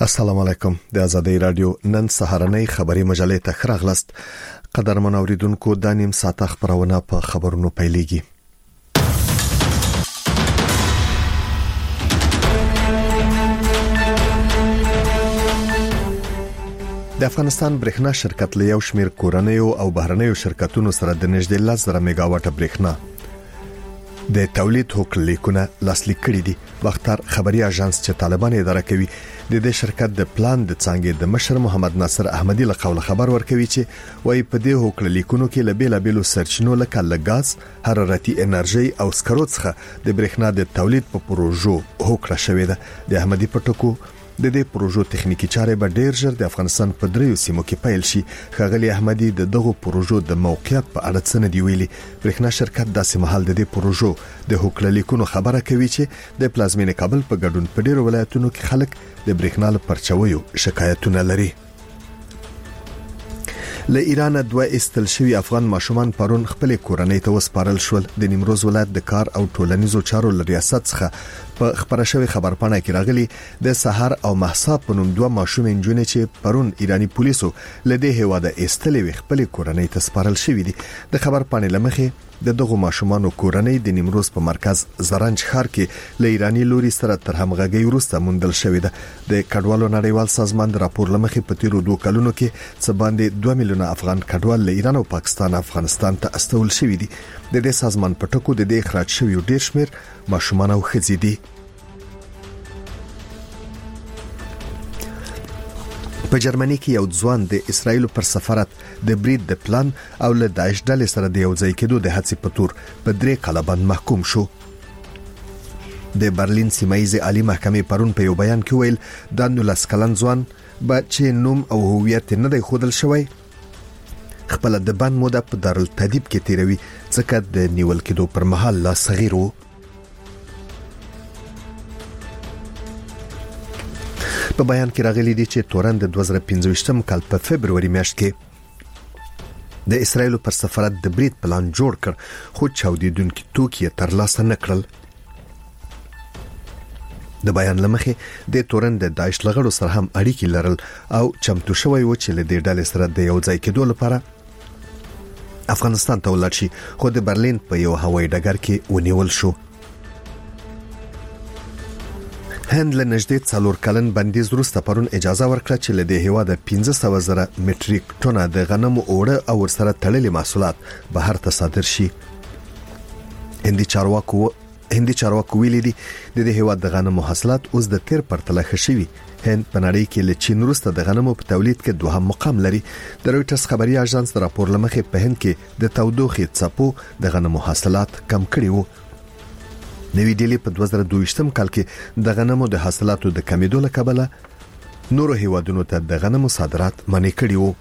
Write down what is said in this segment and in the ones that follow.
السلام علیکم. د آزادۍ رادیو نن سهارنۍ خبری مجلې ته خراغلست. قدرمن اوریدونکو د نیم ساعت خبرونه په خبرونو پیلېږي. د افغانستان برېښنا شرکت له یو شمېر کورنیو او بهرنیو شرکتونو سره د نږدې 10,000 میگاواټ برېښنا د تولید هوکړه لیکونه لاسلیک کړي دي. وختار خبري اژانس چې طالبان اداره کوي د دې شرکت د پلان د څنګه د مشر محمد ناصر احمدي له قول خبر ورکوي چې وایي په دې هوکړه لیکونو کې لبیلابیلو سرچینو لکه لګاز، حرارتي انرژي او سکرو څخه د برېښنا د تولید په پروژو هوکړه شوې ده. د احمدي پټکو د دې پروژو تخنیکی چارې به ډیر ژر د افغانستان په دریو سیمو کې پیل شي. خغلی احمدي د دغه پروژو د موقعیت په اړه څه نه دی ویلي. برېښنا شرکت داسې مهال د دې پروژو د هوکړه لیکونو خبره کوي چې د پلازمینې کابل په ګډون په ډیرو ولایتونو کې خلک د برېښنا لپاره پرچويو شکایتونه لري. له ایران دوه استل شوی افغان ماشومان پرون خپل کورنۍ ته وسپارل شول. د نیمروز ولایت د کار او ټولنیزو چارو ریاست څخه په خبره شوی خبرپاڼه کې راغلي د سحر او محسا په نوم دوه ماشوم انجونې چې پرون ایرانی پولیسو له دې هواده استلې خپل کورنۍ ته سپارل شوی دي. د خبرپاڼې لمخې د دغه ماشومانو کورنۍ د نیمروز په مرکز زرنج ښار کې له ایرانی لوري سره تر همغږي وروسته موندل شوې ده. د کډوالو نړیوال سازمان د راپور لمخې په تیرو 2 کلونو کې څه باندې 2 میلیونه افغان کډوال له ایران او پاکستان افغانستان ته استول شوي دي. د دې سازمان په ټکو د دې اخراج شوی ډیر شمیر ماشومان او ښځې دي. په جرمني کې یو ځوان د اسرایل پر سفارت د برید د پلان او له داعش ډلې سره د یو ځای کېدو د هڅې په تور په 3 کاله باندې محکوم شو. د برلین سیمایي عالی محکمې پرون په یو بیان کې ویل د 19 کلن ځوان به چې نوم او هویت نه دی خودل شوی خپل د بند موده په دارالتدیب کې تیروي ځکه د نیول کېدو پر مهال لا صغیر وو. په بیان کې راغلي دي چې تورن د 2015 کال په فبرवरी میاشت کې د اسرایل پر سفارت د برید پلان جوړ کړ خو چاودیدونکو توکي ترلاسه نکړل. د بیان لمخې د تورن د داعش لغړو سره هم اړیکې لرل او چمتو شوی و چې له دې ډلې سره د یو ځای کېدو لپاره افغانستان ته ولاړ شي خو د برلین په یو هوایي ډګر کې ونیول شو. هند له نږدې 4 کلن بندیز وروسته پرون اجازه ورکړه چې له دې هیواده 15,000 مټریک ټنه د غنمو اوړه او ورسره تړلي محصولات بهر ته صادر شي. هندي چارواکو ویلي دي د دې هیواد د غنمو حاصلات اوس د تیر پرتله ښه شوي. هند په نړۍ کې له چین وروسته د غنمو په تولید کې دوهم مقام لري. د رويټرز خبري اژانس د راپور لمخې په هند کې د تودوخې څپو د غنمو حاصلات کم کړي وو. نوی ډیلی په 2022 کال کې د غنمو د حاصلاتو د کمیدو له کبله نورو هیوادونو ته د غنمو صادرات منع کړي وو.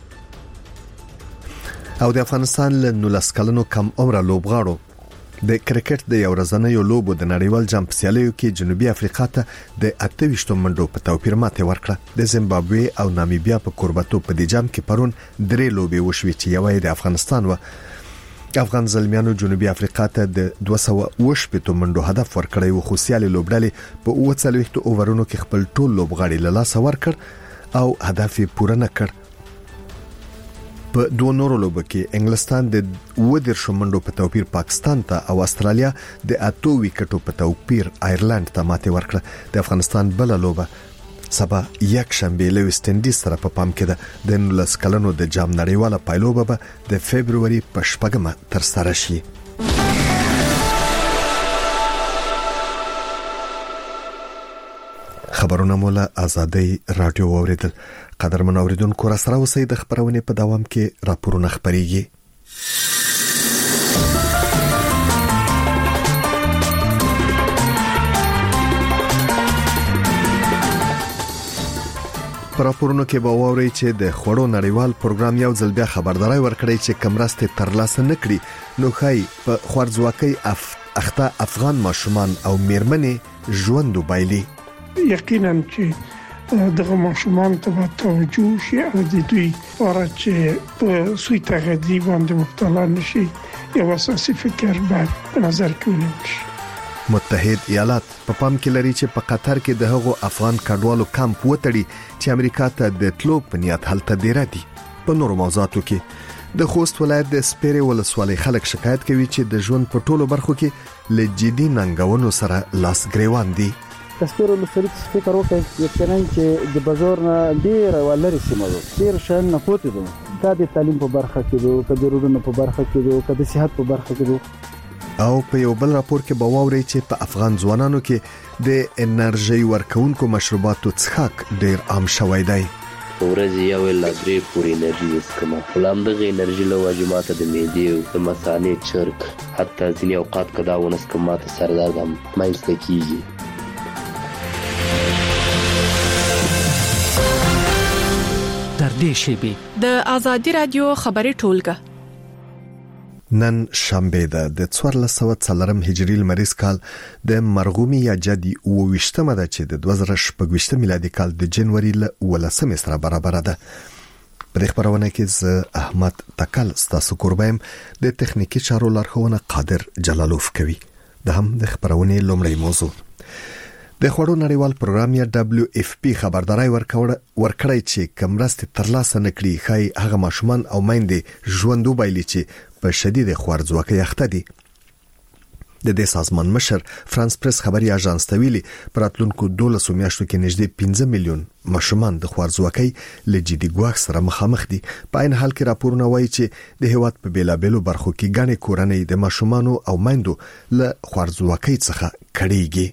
او د افغانستان له 19 کلنو کم عمره لوبغاړو د کرکټ د یو ورځنیو لوبو د نړیوال جام په سیالیو کې جنوبي افریقا ته د 28 منډو په توپیر ماته ورکړه. د زیمبابوې او نامیبیا په کوربتو په دې جام کې پرون 3 لوبې وشوې چې یوه د افغانستان و. افغان زلمیانو جنوبي افریقا ته د 280 منډو هدف ورکړی و خو سیالي لوبډلې په 40 اوورونو کې خپل ټول لوبغاړي له لاسه ورکړ او هدف یې پوره نه کړ. په 2 نورو لوبو کې انګلستان د 10 منډو په توپیر پاکستان ته او استرالیا د 8 وکټو په توپیر آیرلند ته ماته ورکړه. د افغانستان بل لوبه سبا یک شنبه له ویسټ انډیز سره په پام کې ده. د 19 کلنو د جام نړیواله پایلوبه به د فبرवरी په 8 تر سره شي. خبرونه مولا آزادۍ رادیو اوریدل. قدرمن اوریدونکو را سره اوسئ. د خبرونه په دوام کې راپورونه خبريږي. پر راپورونو کې به ووري چې د خوړو نړیوال پروګرام یو ځل بیا خبرداري ورکړي چې کمرسته ترلاسه نکړي نو خای په خوارځواکۍ اخته افغان ماشومان او میرمنې ژوند وبایلي. یقینا چې دغه ماشومان ته توجه شي او د دوی لپاره چې په سوی تغذیه باندې مبتلا نشي یو اساسي فکر باید په نظر کې ونیول شي. متحد ایالات په پام کې لري چې په قطر کې د هغو افغان کډوالو کمپ وتړي چې امریکا ته د تلو په نیت هلته ډیر دي. په نورو موضوعاتو کې د خوست ولایت د سپیرې ولسوالۍ خلک شکایت کوي چې د ژوند په ټولو برخو کې له جدي ننګونو سره لاس ګریوان دي. تاسو له سړي فکر وکړئ یقینا چې د بازار نه ډیر ولري سیمه ډیر شان نه پوتې دي دا د تعلیم په برخه کې دي که د روډونو په برخه کې دي که د صحت په برخه کې دي. او په یو بل راپور کې باوري چې په افغان ځوانانو کې د انرژي ورکونکو مشروباتو څښاک ډیر عام شوی دی. ورځ یو لا درې پورې انرژي وسکمه فلم دغه انرژي له واجبات د معدې او د مثانې چرک حتی ځینې اوقات کدا ونسکمه ته سردرد هم مایسته کیږي. در دې شیبه د آزادي رادیو خبري ټولګه نن شنبه ده د 1404 هجری لمریز کال د مرغومی یا جدي او وشتمه ده چې د 2018 میلادي کال د جنوري ل 18 سره برابر ده. په خبرونه کې ز احمد تکل ستاسو قربایم د تخنیکی چارو لارښوونه قادر جلالوف کوي. د هم د خبرونه لومړی موضوع د خوړو نړیوال پروګرام یا WFP خبرداري ورکړی چې کمرست ترلاسه نکړي خای هغه ماشومان او میندې ژوندو بایلي چې په شدید خوارځواکۍ اخته دي. د دې سازمان مشر فرانس پریس خبري اژانس ته ویلي پراتلونکو 12 میاشتو کې نږدې 15 میلیون ماشومان د خوارځواکۍ له جدي ګواښ سره مخامخ دي. په عین حال کې راپورونه وایي چې د هیواد په بیلابېلو برخو کې ګڼې کورنۍ د ماشومانو او میندو له خوارځواکۍ څخه کړيږي.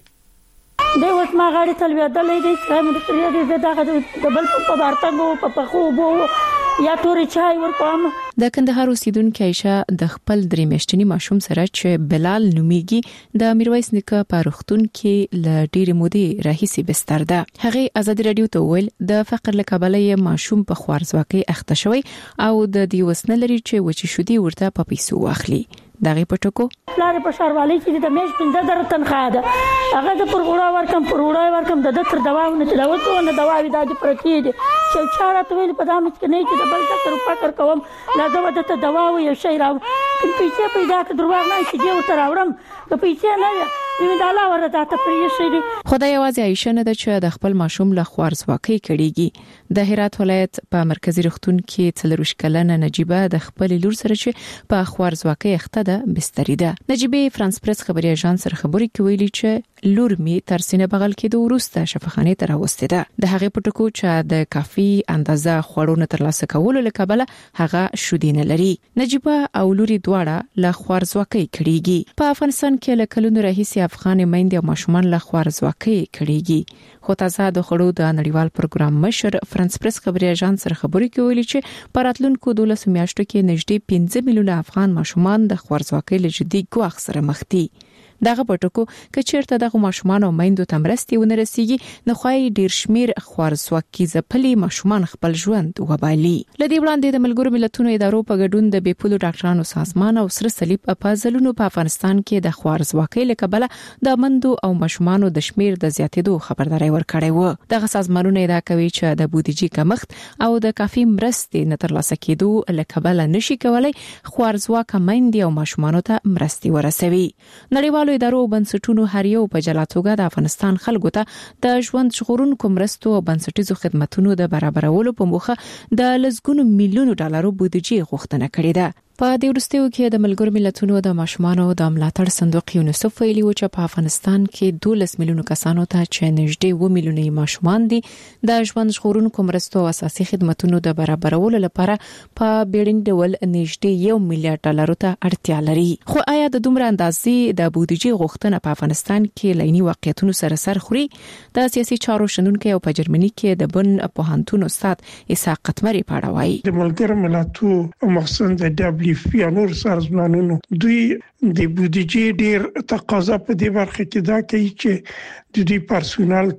د اوس ما غاړي تلویدلې دي چې مې پرې دې دغه د بل په بارتګو په خوبو یا توري چای ورکوم. د کندهار اوسیدونکو عائشہ د خپل درې میاشتنی ماشوم سره چې بلال نومیږي د میرویس نیکه په روغتون کې ل ډېرې مودې راهیسې بستر ده. هغه آزادي رادیو ته ویل د فقر له کبله یې ماشوم په خوارځواکۍ اخته شوی او د دې وسنه لري چې وچی شودي ورته په پیسو واخلي. دغه پټکو پلار په شاروالۍ کې د میش 15 تنخواه ده هغه د پروړا ورکم د تر دواونه چې دا وته دوا وی د پرتی دي چې چاره ته ویل په دامه کې نه چې د بل څه فکر کوم لا دا د دوا یو شی راو پیسې پیدا کړ دروغ نه چې یو تر اورم د پیسې نه وی د الله ورته ته پرې شي. خدای یوازې عائشہ نه د چې د خپل ماشوم له خوارځواکۍ کړيږي. د هرات ولایت په مرکزی روغتون کې 40 کلنه نجيبه د خپل لور سره چې په خوارځواکۍ اخته ده بستری ده. نجيبه فرانس پریس خبري اژانس سره خبري کوي چې لور می تر سینه بغل کې د ورسته شفاخانه ته راوستي ده. د هغه پټکو چې د کافي اندازه خوړونه ترلاسه کولو لپاره هغه شودینه لري. نجيبه او لوري دواړه له خوارځواکۍ کړيږي. په افغانستان کې له کلونو راهیسې افغان میندې او ماشومان له خوارځواکۍ کړيږي. خو تازه د خړو د نړیوال پروګرام مشر فرانس پریس خبري اژانس سره خبري کوي چې پراتلونکو 12 میاشتو کې نږدې 15 میلیونه افغان ماشومان د خوارځواکۍ له جدي ګواښ سره مخ دي. دغه پټکو که چیرته دغه ماشومان او میندو ته مرستي ونه رسیږي نو خای ډیر شمیر خوارځواکۍ ځپلي ماشومان خپل ژوند وبالي. لدی وړاندې د ملګرو ملتونو ادارو په ګډون د بیپولو ډاکټرانو سازمان او سره صلیب په ځلونو په افغانستان کې د خوارځواکۍ لکبله د مندو او ماشومانو د شمیر د زیاتېدو خبرداري ورکړې و. دغه سازمانونه ادعا کوي چې د بودیجې کمښت او د کافي مرستې نه ترلاسه کېدو لکبله نشي کولای خوارځواکه میندې او ماشومانو ته مرستي ورسوي. نړیوال ادارو بنسټونو هر یو په جلا توګه د افغانستان خلکو ته د ژوند ژغورونکو مرستو او بنسټیزو خدماتو د برابرولو په موخه د لسګونو میلیونو ډالرو بودیجې غوښتنه کړې ده. په دې وروستیو کې د ملګرو ملتونو د ماشومانو د ملاتړ صندوق یونیسف ویلي و چې په افغانستان کې 12 میلیونو کسانو ته چې نږدې 2 میلیونه ماشومان دي د ژوند ژغورونکو مرستو او اساسي خدماتو د برابرولو لپاره په بیړني ډول نږدې 1 میلیارډ ډالر ته اړتیا لري. خو آیا د دومره اندازې د بودیجې غوښتنه په افغانستان کې لینی واقعیتونو سره سر خوري؟ د سیاسي چارو شنونکو او په جرمني کې د بن پوهنتون استاد اسحاق قتمري پاړوي. د ملګرو ملتونو مخصوص د نور سازمانونو دوی د بودیجې ډیر تقاضا په دې برخه کې دا کوي چې د دې پرسونل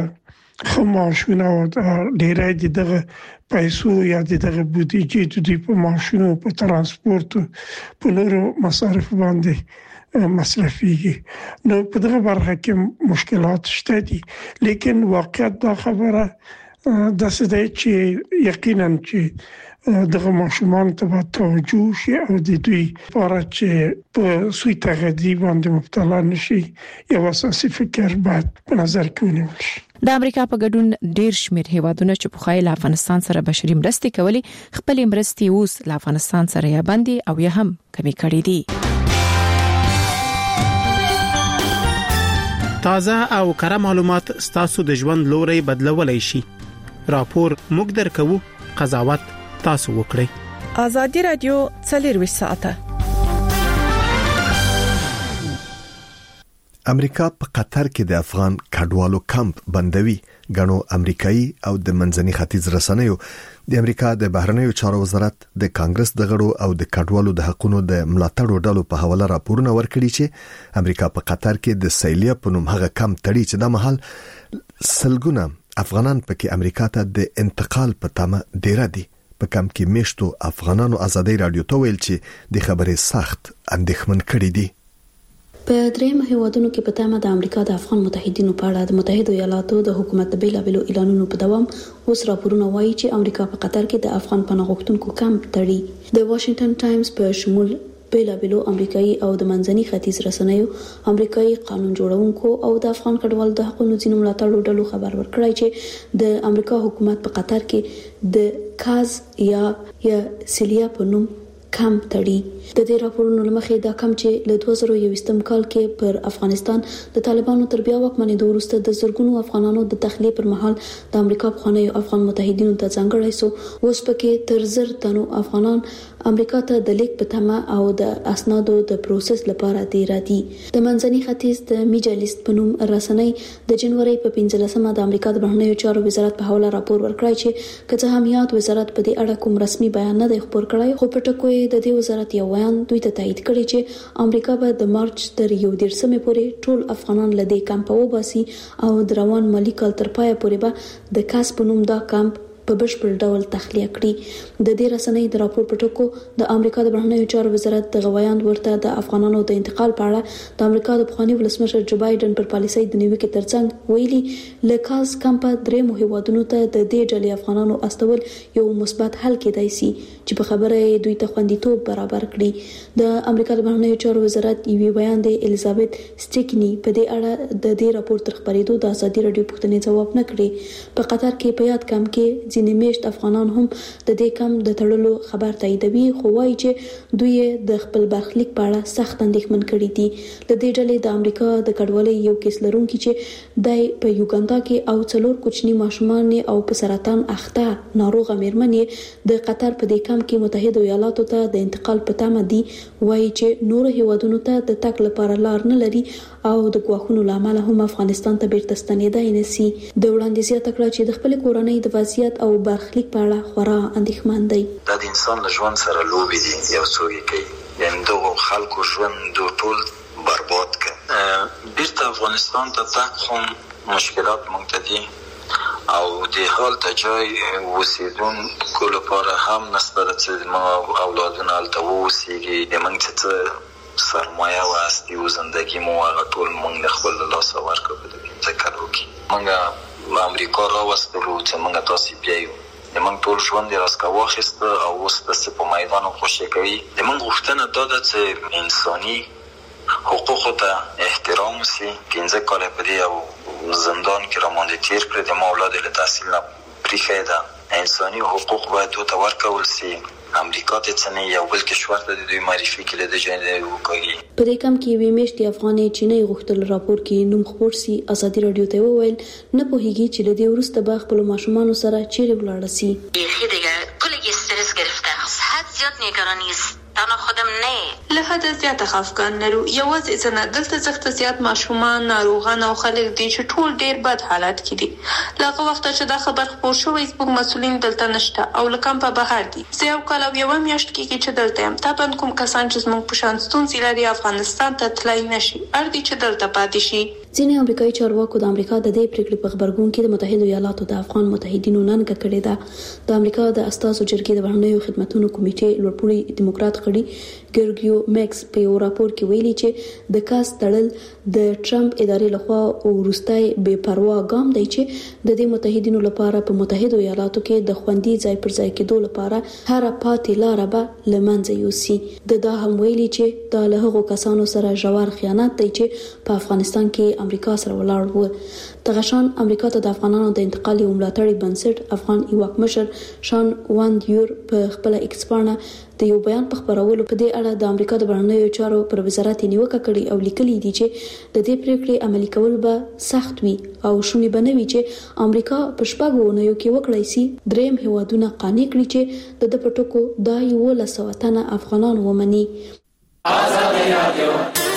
ته خماشونه او ډیرای دغه پیسو یا دغه بودیجې د دې په ماشونو په ترانسپورت په نورو مصارف باندې مصرفيږي. نو په دغه برخه کې مشکلات شته دي لیکن واقعیت دا خبره د څه دی چې یقینا چې دغه ماشومان ته توجه شي او د دوی لپاره چې په سوء تغذیه باندې مبتلا نشي یو اساسي فکر باید په نظر کې ونیول شي. د امریکا په ګډون ډیر شمیر هیوادونه چې په خایل افغانستان سره بشري مرستې کولې خپل مرستې اوس له افغانستان سره یا باندې او یا هم کمی کړې دي. تازه او کره معلومات ستاسو د ژوند لوري بدلولای شي. راپور موږ درکو، قضاوت تاسو وکړئ. ازادي رادیو 24 ساعته. امریکا په قطر کې د افغان کډوالو کمپ بندوي. غنو امریکایي او د منځني ختیځ رسنیو د امریکا د بهرنیو چارو وزارت د کانګرس د غړو او د کډوالو د حقوقو د ملاتړو ډلو په حواله راپورونه ورکړي چې امریکا په قطر کې د سیلیا په نوم هغه کمپ تړي چې د محل سلګونه افغانان پکې امریکا ته د انتقال په تمه ډیر دي. په کمپ کې میشتو افغانانو ازادي رادیو ته ویل چې د خبرې سخت اندېښمن کړي دي. په درېم هیوادونو کې په تمه د امریکا د افغان متحدینو په اړه د متحده ایالاتو د حکومت د بیلابېلو اعلانونو په دوام اوس راپورونه وایي چې امریکا په قطر کې د افغان پناه غوښتونکو کمپ تړي. د واشنگټن ټایمز په شمول بیلابېلو امریکایي او د منځني ختیځ رسنیو امریکایي قانون جوړونکو او د افغان کډوالو د حقوقو ځینو ملاتړو ډلو خبر ورکړی چې د امریکا حکومت په قطر کې د کاز یا سیلیا په نوم کمپ تړي. د دې راپورونو لمخې دا کمپ چې له 2021 کال کې پر افغانستان د طالبانو تر بیا واکمنۍ وروسته د زرګونو افغانانو د تخلیه پر مهال د امریکا بخوانیو افغان متحدینو ته ځانګړی سو اوس پکې تر 1000 تنو افغانان امریکا ته د لیک په تمه او د اسنادو د پروسس لپاره دی راځي. د منځني ختیځ د میجالیست په نوم رسنۍ د جنوري په 15مه د امریکا د بهرنیو چارو وزارت په حواله راپور ورکړی چې کله هم یاد وزارت په دې اړه کوم رسمي بیان نه دی خبر کړی، خو په ټکو د دې وزارت یو بیان دوی ته تایید کړی چې امریکا به د مارچ تر 11مې پورې ټول افغانان له دې کمپ وباسي او د روان مالی کال تر پایه پورې به د کاس په نوم دا کمپ په بشپړ ډول تخلیه کړي. د دې رسنۍ د راپور په ټکو د امریکا د بهرنیو چارو وزارت د غویاند ورته د افغانانو د انتقال په اړه د امریکا د پخوانی ولسمشر جو بایدن پر پالیسۍ د نیوکې ترڅنګ ویلي لکاز کمپ درې هیوادونو ته د دې ډلې افغانانو استول یو مثبت حل کېدای شي چې په خبره دوی ته خوندیتوب برابر کړي. د امریکا د بهرنیو چارو وزارت یو بیان د الیزابت سټیکنی په دې اړه د دې راپور تر خبرېدو د ازادي رادیو پوښتنې ځواب نه کړي. په قطر کې په یاد کمپ کې ځینې میشت افغانان هم د دې کم د تړلو خبر تاییدوي، خو وايي چې دوی د خپل برخلیک په اړه سخت اندېښمن کړي دي. د دې ډلې د امریکا د کډوالۍ یو کیس لرونکي چې د یوګاندا کې او 4 کوچني ماشومان او په سرطان اخته ناروغه مېرمنې د قطر په دې کم کې متحده ایالاتو ته د انتقال په تمه دي، وايي چې نور هیوادونو ته د تګ لپاره لار نه لري او د ګواښونو لامل هم افغانستان ته بیرته ستنېدای نه سي. د وړاندې زیاته کړه چې د خپل کورنۍ د وضعیت او برخلیک په اړه خورا اندېښمن دی. دا د انسان له ژوند سره لوبې دي، یو څوک کوي یعنی دغه خلکو ژوند ټول برباد کړ. بیرته افغانستان ته تګ هم مشکلات مونږ ته دي او د حال ته ځای اوسېدونکو لپاره هم نشته چې ما اولادونه هلته واوسېږي. د موږ څه سرمایه و هستي او زندگی مو هغه ټول موږ خپل لاسه ورکړو په دې ځکه کې موږ امریکا راوستلو چې موږ تاسو بیایو د موږ ټول ژوند راسکا واخیسته او اوس د په میدان خوشی کوي. د موږ غوښتنه دا ده چې انساني حقوقو ته احترام وسي. 15 کال په دې او زندان کې را مونږ تیر کړ د اولاد له تحصیل نه پریخه ده. انساني حقوق باید دوی ورکول سي. امریکا ته څنګه یو بل کشور ته د دوی معرفي کړي د جنې وکړي. په دې کم کې وی میشتي افغاني چینی غوښتل راپور کې نوم خبر سي. ازادي رادیو ته وویل نه پوهیږي چې د دې ورسته به خپل ماشومان سره چیرې ولاړ سي. یخي دیگه کلی استرس گرفته حد زیاد نگرانی است. تنها خودم نه له حد زیات خفګان لرو. یوازې څنګه دلته زخت زیات ماشومان ناروغان او خلک دي چې ټول ډیر بد حالت کې دي. لکه وخت چې دا خبر خبر شوی زموږ مسؤلین دلته نشته او لکم په بهر دي. زه یو کال او یو میاشت کې چې دلته يم. تابن کوم کسان چې زموږ په شان ستونزې لري افغانستان ته تلای نشي. اړ دي چې دلته پاتې شي. ځینې امریکایي چارواکو د امریکا د دې پریکړې په خبرګون کې د متحده ایالاتو د افغان متحدینو ننګه کړې ده. د امریکا د استازو جرګې د بهرنیو خدماتو کمیټې لوړپوړي دیموکرات غړي ګرګیو میکس په یو راپور کې ویلي چې د کاس تړل د ټرمپ ادارې لخوا وروستي بے پروا ګام دی چې د دې متحدینو لپاره په متحده ایالاتو کې د خوندي ځای پر ځای کېدو لپاره هر پاتې لار به لمنځه یوسي. دا هم ویلي چې د له کسانو سره ژور خیانت دی چې په افغانستان کې امریکا سره ولاړ وو. تغشان امریکا ته د افغانانو د انتقال یو ملاتړي بنسټ افغان ایواک مشر شان واندیور په خپل ایکسپانه د یو بیان په خبرولو په دې اړه د امریکا د بهرنیو چارو پر وزارت نیوکه کړې او لیکلي دي چې د دې پریکړې عملي کول به سخت وي او شونې بنوي چې امریکا په شپږو اونیو کې وکړای شي دریم هیوادونه قانع کړي چې د پټکو د یو لسوتنه افغانان ومني. آزادي رادیو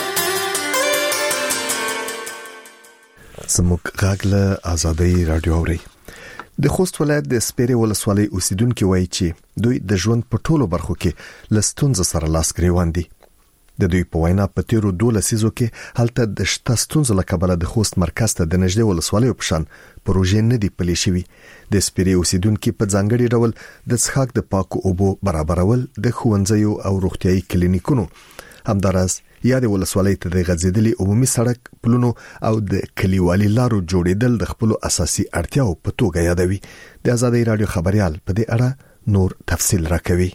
زموږ غاګله آزادي رادیو اوري. د خوست ولایت د سپیرې ولسوالۍ اوسیدونکو وایي چې دوی د ژوند په ټولو برخو کې لستونز سره لاس ګریوان دي. د دوی په وینا په تیرو 12 لسیزو کې هلته د شته ستونزو لکبله د خوست مرکز ته د نږدې ولسوالۍ په شان پروژې نه دی پلي شوی. د سپیرې اوسیدونکو په ځانګړي ډول د څښاک د پاکو اوبو برابرول د ښوونځیو او روغتيایي کلینیکونو همدارس یا د ولسوالۍ ته د غځېدلي عمومي سړک پلونو او د کلیوالي لارو جوړېدل د خپل اساسي اړتیاو په توګه یادوي. د آزادي رادیو خبريال په دې اړه نور تفصیل راکوي.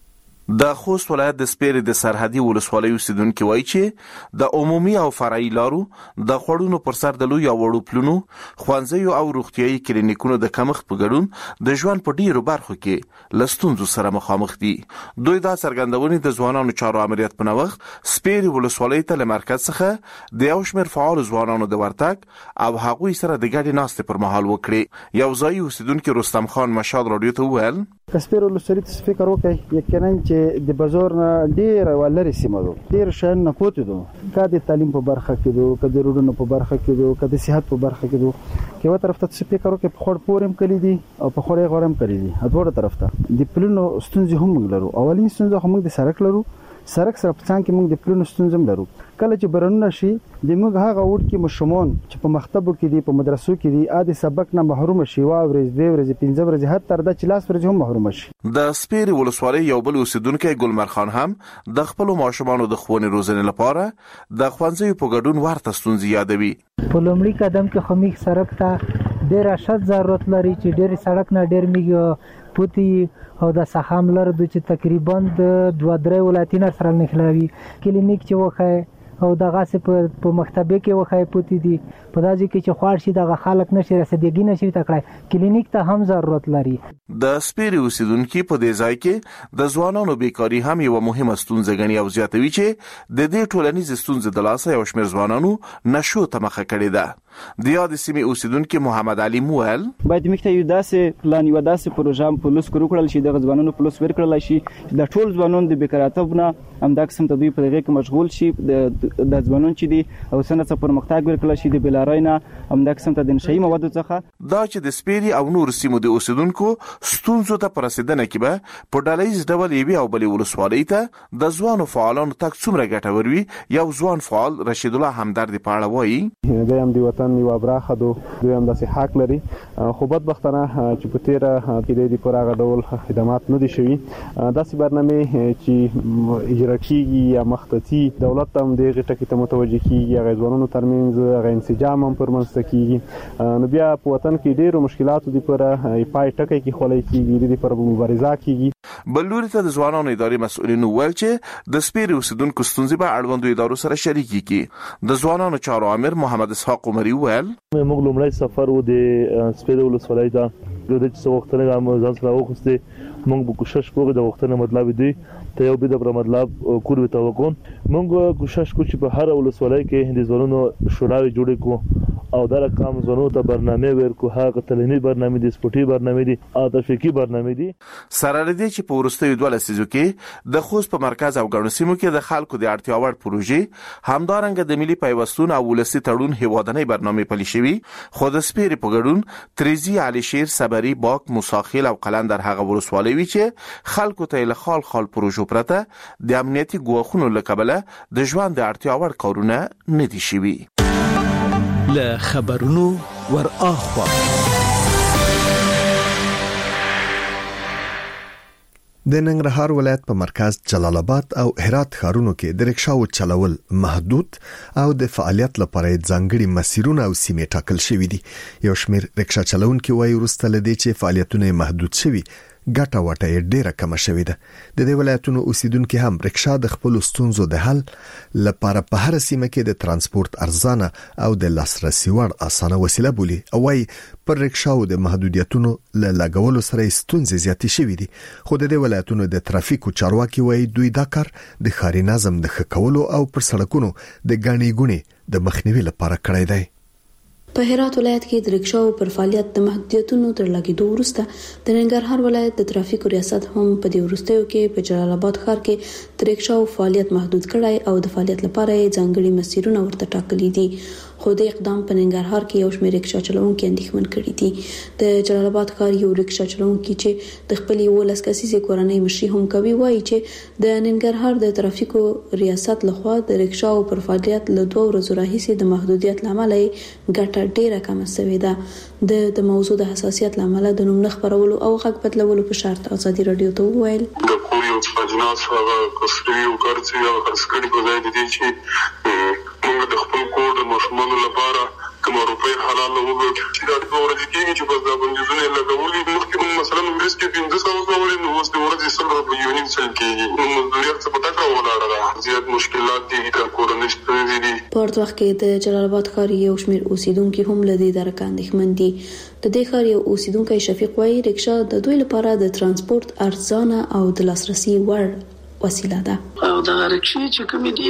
د خوست ولایت د سپیرې د سرحدي ولسوالۍ اوسیدونکو وایي چې د عمومي او فرعي لارو د خوړونو پر سر د لوی او وړو پلونو خوانځيو او روغتيایي کلینیکونو د کمښت په ګډون د ژوند په ډیرو برخو کې لستونزو سره مخامخ دي. دوی دا څرګندونې د ځوانانو چارو امریت په نوښت سپیرې ولسوالۍ ته له مرکز څخه د یو شمېر فعال ځوانانو د ورتګ او هغوی سره د ګډې ناستې پر مهال وکړي. یو ځای اوسیدونکو رستم خان مشال رادیو ته وویل سپیرې ولسوالۍ ته فکر وکړئ یقینا چې د بازار نه ډیر ولري سیمه ده ډیر شان نه پوتې ده کا د تعلیم په برخه کې ده کا د روډونو په برخه کې ده کا د صحت په برخه کې ده کې و طرف ته فکر وکړئ په خور پورم کړی دي او په خورې غوړم کړی دي اټوړه طرف ته د پلونو ستونزې هم لرو. اولین ستونزه هم د سړک لرو سړک سره په څنګ کې موږ د پلونو ستونزې لرو. کله چې برنونه شي د موږ هغه وړ کې مشمون چې په مکتبو کې دي په مدرسو کې دي عادي سبق نه محروم شي وا ورځ دوه ورځ 15 ورځ هر تر د 40 ورځ هم محروم شي. د سپیرې ولسوالۍ یو بل اوسیدونکو ګلمر خان هم د خپل ماشومانو د ښوونې روزنې لپاره د خوانځي په ګډون ورته ستونزې یادوي. په لومړي قدم کې خمیک سړک ته ډیر اشد ضرورت لري چې ډیر سړک نه ډیر میږي پوتی او د سخام لر د چې تقریبا د 2-3 ولایتونو سره نښلوي. کلینیک چې وخه او دغه په مکتبه کې وخه پوتی دي په داسې کې چې خوار شي دغه خلک نشي رسیدګي نشي تکړه کلینیک ته هم ضرورت لري. د سپیرې اوسیدونکو په دې ځای کې د ځوانانو بیکاری هم یو مهمه ستونزه غني او زیاتوي چې د دې ټولنیز ستونزې د لاسه یو شمېر ځوانانو نشو ته مخه کړې ده. د یاد سیمې اوسیدونکو محمد علي موال باید مخته یو داسې پلان یو داسې پروژه په لوس کړل شي د ځوانانو په لوس ورکړل شي د ټول ځوانانو د بیکاراتونه هم د قسم ته دوی په دغه کې مشغول شي د ځوانانو چې دي او سنت پر مختاج ورکړل شي د بلاراینا هم د قسم ته د نشي موادو څخه دا چې د سپیرې او نور سیمو د اوسیدونکو ستونزو ته پرسیدنه کې به په ډالایز ډول یوي او بلې ولسوالۍ ته د ځوانو فعالانو تک څومره ګټور وي. یو ځوان فعال رشید الله همدرد په اړه وایي د هم دی وطن یو برخه دوی هم د حق لري خو بدبختانه چې په تیره کې د پراغه ډول خدمات نه دي شوي. داسې برنامه چې اجرا کیږي یا مختصي دولت هم دغه ټکی ته متوجه کیږي غوړونو ترمنځ غو انسجام هم پرمنځ کیږي نو بیا په وطن کې ډیرو مشکلات دي پر پای ټکی کې خولای کیږي د پر مبارزه کیږي. بلوري ته د ځوانانو ادارې مسؤلینو ویل چې د سپیرې اوسیدونکو ستونزې به اړوندو ادارو سره شریکي کی. د ځوانانو چارو امیر محمد اسحاق عمري ویل موږ لومړی سفر و د سپیرې ولسوالۍ ته د څه وخت نه ځان سره وخسته موږ به کوشش کوو د وختونو مطلب دی ته یو به د مطلب کور وته وکون موږ کوشش کوو چې په هر ولسوالۍ کې د ځوانانو شوراوي جوړ کو او دا رقم ځوانانو ته برنامه ورکو هغه تعلیمي برنامه دي سپورتي برنامه دي او تفکیکی برنامه دي سره لري چې په ورستیو 2 لسیزو کې د خوست په مرکز او ګڼو سیمو کې د خلکو د اړتیا وړ پروژې همدارنګه د ملي پیوستون او ولسی تړون هیوادنۍ برنامه پلي شوی. خو د سپیرې په ګډون تریزی علي شیر صبري باک موساخیل او قلندر هغه ورسوالۍ وی چې خلکو ته له خال پروژو پرته د امنیتي ګواښونو لکبله د ژوند د اړتیا وړ کارونه نه دي شوي. له خبرونو ور اخوا. د ننګرهار ولایت په مرکز جلال آباد او هرات ښارونو کې د رکشاو چلول محدود او د فعالیت لپاره ځانګړي مسیرونه او سیمې ټاکل شوې دي. یو شمېر رکشا چلونکي وایي وروسته لدې چې فعالیتونه محدود شوي ګټه وټه ډیره کم شوې ده. د دې ولایتونو اوسیدونکو هم رکشا د خپل ستونزو د حل لپاره په هر سیمه کې د ترانسپورت ارزانه او د لاسرسي وړ اسانه وسیله بولي او وايي پر رکشاو د محدودیتونو له لګولو سره ستونزې زیاتې شوې دي. خو د دې ولایتونو د ترافیکو چارواکي وایي دوی دا کار د ښاري نظم د ښه کولو او پر سړکونو د ګڼې ګوڼې د مخنیوي لپاره کړی دی. په هرات ولایت کې د رکشاو پر فعالیت د محدودیتونو تر لګیدو وروسته د ننګرهار ولایت د ترافیکو ریاست هم په دې وروستیو کې په جلال آباد ښار کې د رکشاو فعالیت محدود کړای او د فعالیت لپاره ځانګړي مسیرونه ورته ټاکلي دي. خو د اقدام په ننګرهار کې یو شمېر رکشا چلونکي اندېښمن کړي دي. د جلال آباد ښار یو رکشا چلونکي چې د خپل 11 کسیزې کورنۍ مشري هم کوي وایي چې د ننګرهار د ترافیکو ریاست لخوا د رکشاو پر فعالیت له 2 ورځې راهیسې د محدودیت لامل ګټه ډیره کمه شوې ده. د موضوع د حساسیت لامل د نوم خبرولو او غږ بدلولو په شرط ازادي رادیو ته وویل د کوریو اجناس هغه کسری او ګرځي او خرڅکړي په ځای دي چې موږ د خپل کور د ماشومانو لپاره کوم روپۍ حلال وګورو چې دا د ورځې کې چې په ځابندونه لګولې مخکې مثلا انګلیس کې 1500 ډالر نو اوس د ورځې سره په یونین سل کې نو مزدوري څه پټه راولاړه ده. زیات مشکلات دي د کورنۍ ستونزې دي. په ورته وخت کې د جلال آباد ښار یو شمېر اوسیدونکو هم لدی درکه اندېښمن دي. د دې ښار یو اوسیدونکو شفیق وایي رکشا د دوی لپاره د ترانسپورت ارزانه او د لاسرسي وړ وسیله ده. او د رکشې چې کوم دي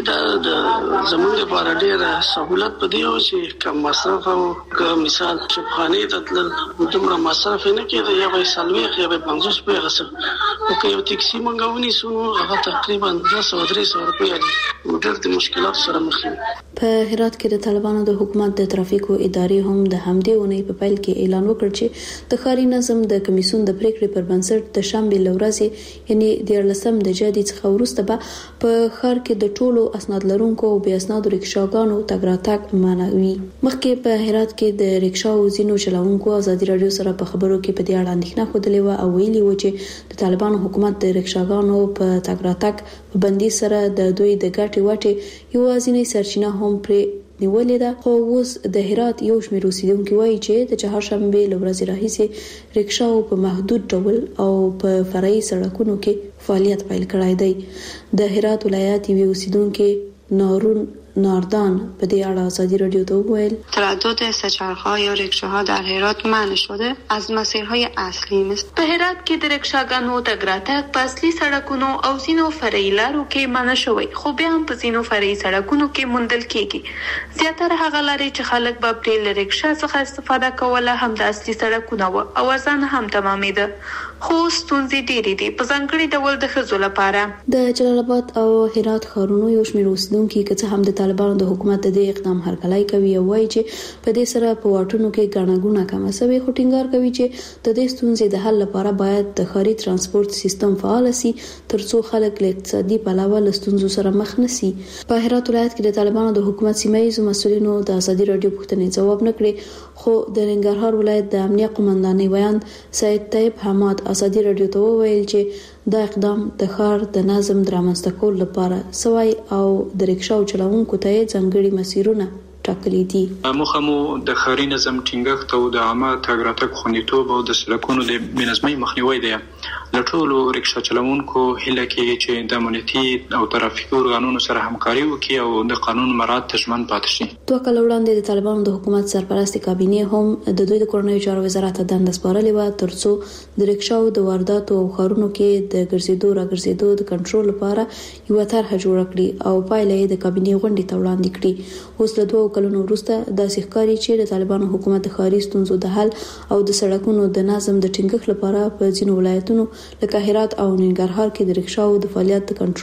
د زموږ لپاره ډېر سہولت پدې او چې کم مصرف او که مثال شپخانه ته تل دومره مصرف نه کېده یا به سلويخ یا به 500 روپیا غسه او که یو ټیکسي منغونی سونو هغه تقریبا 200-300 روپیا دي. ډېر د مشکلات سره مخ دي. په هرات کې د طالبانو د حکومت د ترافیکو ادارې هم د همدې ونې په پیل کې اعلان وکړ چې د ښاري نظم د کمیسیون د پریکړې پر بنسټ د شنبه لورځي یعنی د 14 د جدي څخه وروسته به په ښار کې د ټولو اسناد لرونکو او بې اسناد رکشاګانو تګ راتګ منع وي. مخکې په هرات کې د رکشاو ځینو چلوونکو ازادي رادیو سره په خبرو کې په دې اړه اندېښنه خوده و او ویلي و چې د طالبانو حکومت د رکشاګانو په تګ راتګ په بندي سره د دوی د ګټې وټې یوازینی سرچینه هم پرې نیولې ده. خو اوس د هرات یو شمېر اوسیدونکو وایي چې د چهارشنبه لورځې راهیسې رکشاو په محدود ډول او په فرعي سړکونو کې فعالیت پیل کړی دی. د هرات ولایت یو اوسیدونکو نارون ناردان به دې اړه ازادي رادیو ته وویل تردد سه‌چرخ‌ها یا رکشاها در هرات منع شده از مسیرهای اصلی مثل په هرات کې د رکشاګانو تګ راتګ په اصلي سړکونو او ځینو فرعي لارو کې منع شوی خو بیا هم په ځینو فرعي سړکونو کې موندل کېږي. زیاتره هغه لارې چې خلک به پرې له رکشا څخه استفاده کوله هم د اصلي سړکونه و او ارزانه هم تمامېده. خو ستونزې ډېرې دي په ځانګړي ډول د ښځو لپاره. د جلال آباد او هرات ښارونو یو شمېر اوسیدونکو که څه هم د طالبانو د حکومت د دې اقدام هرکلی کوي او وایي چې په دې سره په واټونو کې ګڼه ګوڼه کمه شوې خو ټینګار کوي چې د دې ستونزې د حل لپاره باید د ښاري ترانسپورت سیستم فعال شي ترڅو خلک له اقتصادي پلوه له ستونزو سره مخ نشي. په هرات ولایت کې د طالبانو د حکومت سیمایي مسؤلینو د ازادي رادیو پوښتنې جواب نه کړی خو د ننګرهار ولایت د امنیه قومندانۍ ویان سید طیب حماد ازادي رادیو ته وویل چې دا اقدام د ښار د نظم درامسته کول لپاره سوای او د رکشاو چلوونکو ته ځانګړي مسیرونه ټاکلي دي. مخمو د ښاري نظم ټینګښت او د عامه تګ راتګ خوندیتوب او د سړکونو د بېنظمۍ مخنیوی دی. له ټولو رکشا چلوونکو هیله کوي چې د امنیتي او ترافیکي ارګانونو سره همکاري وکړي او د قانون مراعات ته ژمن پاتې شي. 2 کال وړاندې د طالبانو د حکومت سرپرست کابینه هم د دوی د کورنیو چارو وزارت ته دنده سپارلې و ترڅو د رکشاو د وارداتو او ښارونو کې د ګرځېدو راګرځېدو د کنټرول لپاره یو طرحه جوړ کړي او پایله یې د کابینه غونډې ته وړاندې کړي. اوس له 2 کلونو وروسته د ښکاری چې د طالبانو حکومت د ښاري ستونزو د حل او د سړکونو د نظم د ټینګښت لپاره په ځینو ولایتونو لکه هرات او ننګرهار کې د رکشاو د فعالیت کنټرول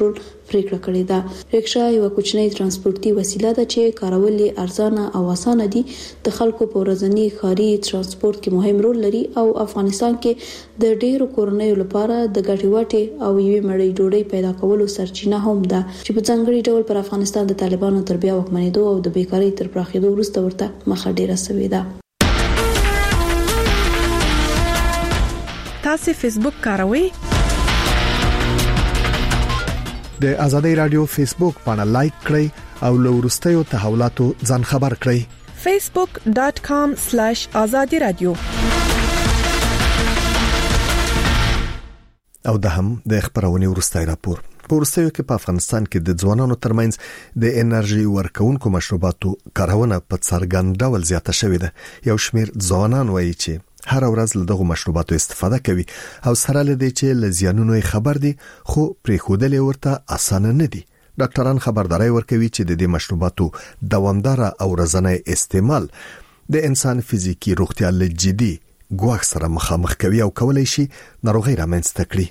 پریکړه کړې ده. رکشا یو کوچنی ترانسپورتي وسیله ده چې کارول یې ارزانه او اسانه دي. د خلکو په ورځني ښاري ترانسپورت کې مهم رول لري او افغانستان کې د ډېرو کورنیو لپاره د ګټې وټې او یوې مړۍ ډوډۍ پیدا کولو سرچینه هم ده چې په ځانګړي ډول پر افغانستان د طالبانو تر بیا واکمنېدو او د بیکاری تر پراخېدو وروسته ورته مخه ډیره شوې ده. تاسو فیسبوک کاروئ؟ د ازادي رادیو فیسبوک باندې لایک کړئ او له وروستیو تحولاتو ځان خبر کړئ. facebook.com/azadi-radio او د هم د خبرونې وروستي راپور په وروستیو کې په افغانستان کې د ځوانانو ترمنځ د انرژي ورکوونکو مشروباتو کارونه په څرګند ډول زیاته شوې ده. یو شمېر ځوانان وایي چې هر ورځ له دغه مشروباتو استفاده کوي او سره لدی چې له زیانونو خبر دي خو پرې خودلې ورته اسانه نه دي. ډاکټران خبرداري ورکوي چې د دې مشروباتو دوامدار او ورځنی استعمال د انسان فزیکی روغتیا له جدي ګواښ سره مخامخ کوي او کولای شي ناروغي رامنځته کړي.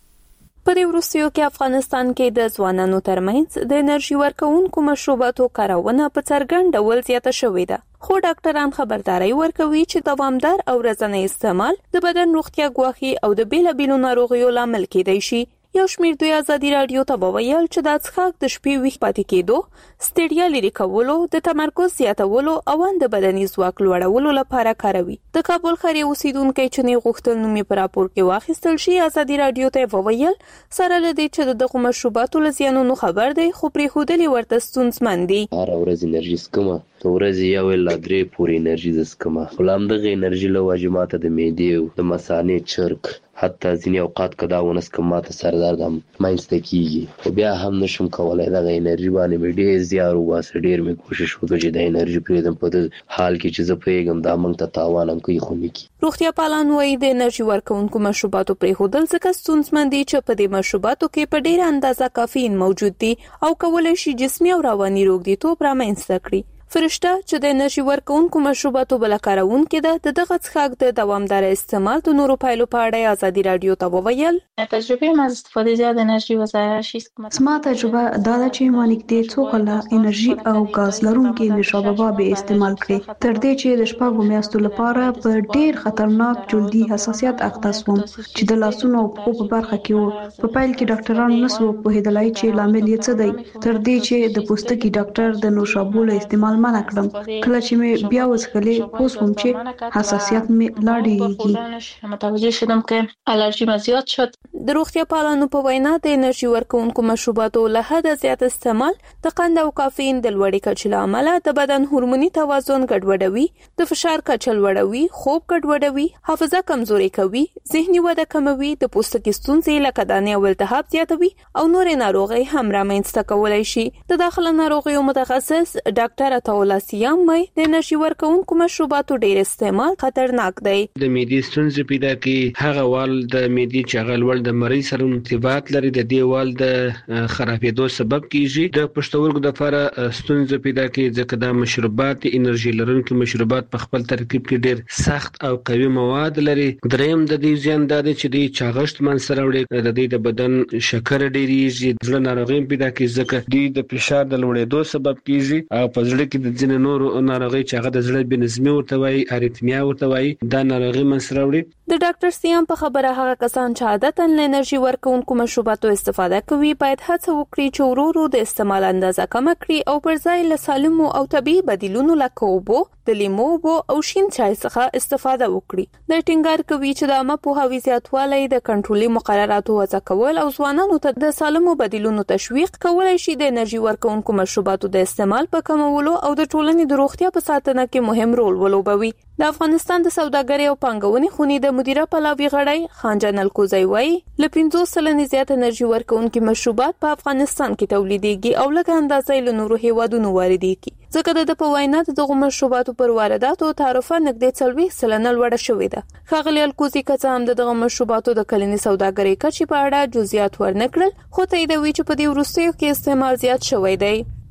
په دې وروستیو کې افغانستان کې د ځوانانو ترمنځ د انرژي ورکوونکو مشروباتو کارونه په څرګند ډول زیاته شوې ده. خو ډاکټران خبرداري ورکوي چې دوامدار او ورځنی استعمال د بدن روغتیا ګواښي او د بیلابیلو ناروغیو لامل کېدای شي. یو شمېر دوی ازادي رادیو ته وویل چې د څښاک د شپې ویښ پاتې کېدو، ستړیا لرې کولو، د تمرکز زیاتولو او د بدني ځواک لوړولو لپاره کاروي. د کابل ښار اوسیدونکو چې نه غوښتل نومي پر راپور کې واخیستل شي ازادي رادیو ته وویل سره لدی چې دغه مشروباتو لزیانونو خبر دی خو پرې خودلې ورته ستونزمن دي. هر ورځ انرژي سکمه تو ورځ یو لا درې پورې انرژي سکمه غلام دغه انرژي له واجبات د معدې او د مثانې چرک حتی ځینې اوقات کدا ونس کماته سردرد هم مینځته کیږي او بیا هم نشم کولای دغه انرژي باندې ډېر زیار واسه ډېر مې کوشش وکړ چې د انرژي پرېدم په حال کې چې زه پیغام دا مونږ ته تاوان هم کوي خو نکی. روغتیا پالان وایي د انرژي ورکوونکو مشروباتو پرېښودل ځکه ستونزمن دي چې په دې مشروباتو کې په ډېره اندازه کافین موجود دي او کولای شي جسمي او رواني روغتیا رامنځته کړي. فرشته چې د انرژي ورکوونکو مشروباتو بل کارونکو ده د دغه څښاک د دوامدار استعمال د نورو پایلو په اړه ازادي رادیو ته وویل. تجربه ما از استفاده زیاد انرژي وزایشی ما تجربه دا ده چې ما نږدې څو کاله انرژي او غاز لرونکي مشروبات به استعمال کړې تر دې چې د شپږو میاشتو لپاره په ډېر خطرناک جلدي حساسیت اخته شوم چې د لاسونو او پښو په برخه کې وو. په پیل کې ډاکټران نسو پوهېدلای چې لامل یې څه دی تر دې چې د پوستکي ډاکټر د نوشابو له استعمال منع کړم. کله چې مې بیا وڅښلې پوه شوم چې حساسیت مې لا ډېرېږي. متوجه شدم که الرژی مې زیات شد. د روغتیا پالانو په وینا د انرژي ورکوونکو مشروباتو له حده زیات استعمال د قند او کافین د لوړې کچې له امله د بدن هورموني توازن ګډوډوي، د فشار کچه لوړوي، خوب ګډوډوي، حافظه کمزوري کوي، ذهني وده کموي، د پوستکي ستونزې لکه دانې او التهاب زیاتوي او نورې ناروغۍ هم رامنځته کولای شي. د داخله ناروغیو متخصص ډاکټر عطاالله سیام وايي د انرژي ورکوونکو مشروباتو ډېر استعمال خطرناک دی. د معدې ستونزې پیدا کوي، هغه وال د معدې چې هغه لوړ د مریض سره ارتباط لري د دې وال د خرابېدو سبب کیږي. د پښتورګو د لپاره ستونزې پیدا کوي ځکه دا مشروبات انرژي لرونکي مشروبات په خپل ترکیب کې ډېر سخت او قوي مواد لري. دریم د دې زیان د چې د چاغښت منځ راوړي، د دې د بدن شکر ډېریږي، زړه ناروغي پیدا کوي ځکه د فشار د لوړېدو سبب کیږي او په زړه کې د ځینې نورو ناروغي چې هغه د زړه بنظمي ورته وایي، اریتمیا ورته وایي، دا ناروغي منځ راوړي. د ډاکټر سیام په خبره هغه کسان چې عادتاً له انرژي ورکوونکو مشروباتو استفاده کوي باید هڅه وکړي چې ورو ورو د استعمال اندازه کم کړي او پر ځای له سالمو او طبيعي بدیلونو لکه اوبو، د لیمو اوبو او شین چای څخه استفاده وکړي. د ټینګار کوي چې د عامه پوهاوي زیاتوالی د کنټرولي مقرراتو وضع کول او ځوانانو ته د سالمو بدیلونو تشویق کولای شي د انرژي ورکوونکو مشروباتو د استعمال په کمولو او د ټولنې د روغتیا په ساتنه کې مهم رول ولوبوي. د افغانستان د سوداګرۍ او پانګونې خونې د مدیره پلاوی غړی خانجان الکوزی وايي له 50 سلنې زیات انرژي ورکوونکي مشروبات په افغانستان کې تولیدېږي او لږه اندازه له نورو هیوادونو واردېږي. ځکه د په وینا دغه مشروباتو پر وارداتو تعرفه نږدې 40 سلنه لوړه شوې ده. ښاغلي الکوزی کڅ هم دغه مشروباتو د کلنی سوداګرۍ کچې په اړه جزئیات ورنکړل، خو تاییدوي چې په دې وروستیو کې استعمال زیات شوی دی.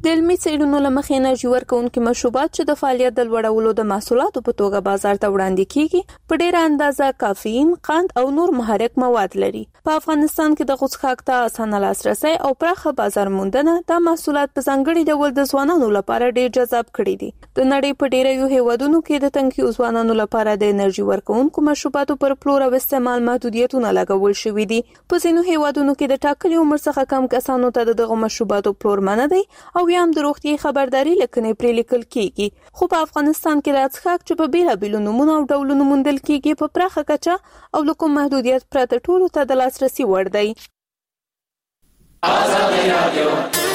د علمي څېړنو له مخې انرژي ورکوونکي مشروبات چې د فعالیت د لوړولو د محصولاتو په توګه بازار ته وړاندې کیږي په ډېره اندازه کافین، قند او نور محرک مواد لري. په افغانستان کې د غوڅخاک ته اسانه لاسرسي او پراخه بازار موندنه دا محصولات په ځانګړي ډول د ځوانانو لپاره ډېر جذاب کړي دي. د نړۍ په ډېرو هیوادونو کې د تنکي ځوانانو لپاره د انرژي ورکوونکو مشروباتو پر پلور او استعمال محدودیتونه لګول شوي دي. په ځینو هیوادونو کې د ټاکلي عمر څخه کم کسانو ته دغه مشروباتو پلور منع دی او هم د روغتي خبرداري لیکنې پرې لیکل کیږي. خو په افغانستان کې د څښاک چې په بیلابیلو نمونه او ډولونو موندل کیږي په پراخه کچه او له کوم محدودیت پرته ټولو ته د لاسرسي وړ دی. آزاد رادیو